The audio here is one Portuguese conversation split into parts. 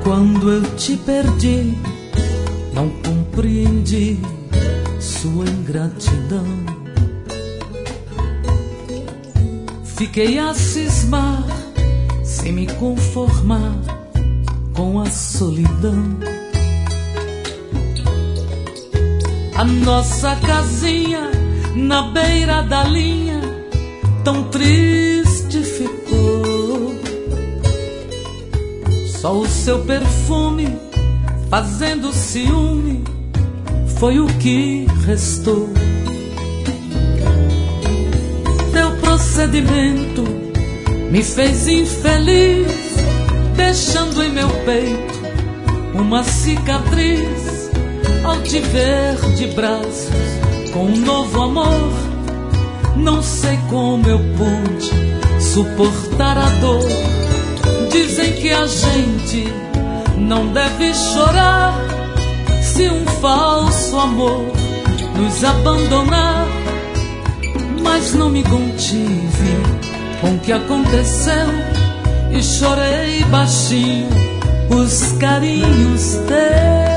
Quando eu te perdi, não compreendi sua ingratidão. Fiquei a cismar, sem me conformar com a solidão. A nossa casinha na beira da linha tão triste ficou. Só o seu perfume fazendo ciúme foi o que restou. Teu procedimento me fez infeliz, deixando em meu peito uma cicatriz. Ao te ver de braços com um novo amor, não sei como eu pude suportar a dor. Dizem que a gente não deve chorar se um falso amor nos abandonar. Mas não me contive com o que aconteceu e chorei baixinho os carinhos teus.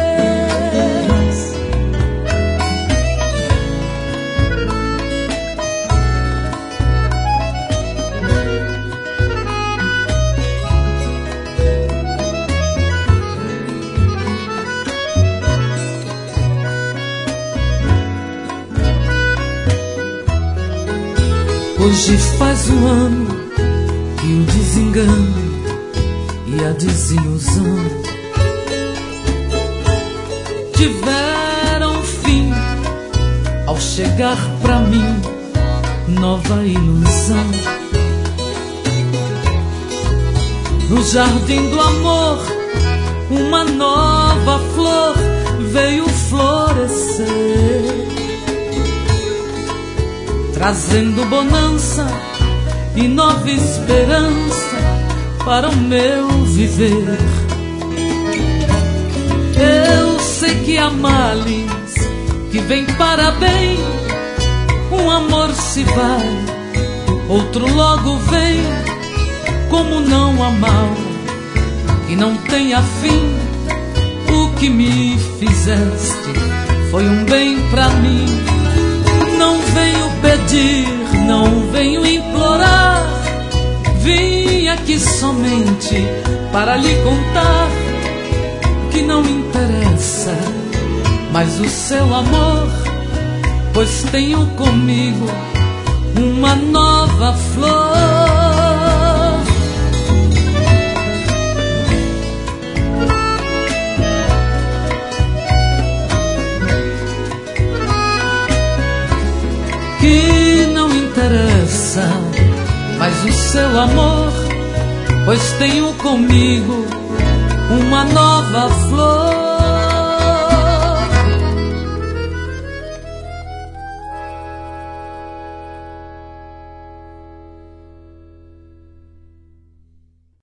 Hoje faz um ano que o desengano e a desilusão tiveram fim ao chegar pra mim nova ilusão. No jardim do amor uma nova flor veio florescer, trazendo bonança e nova esperança para o meu viver. Eu sei que há males que vem para bem, um amor se vai, outro logo vem. Como não há mal que não tenha fim, o que me fizeste foi um bem pra mim. Não venho pedir, não venho implorar, vim aqui somente para lhe contar que não me interessa mais o seu amor, pois tenho comigo uma nova flor. Que não interessa mais o seu amor, pois tenho comigo uma nova flor.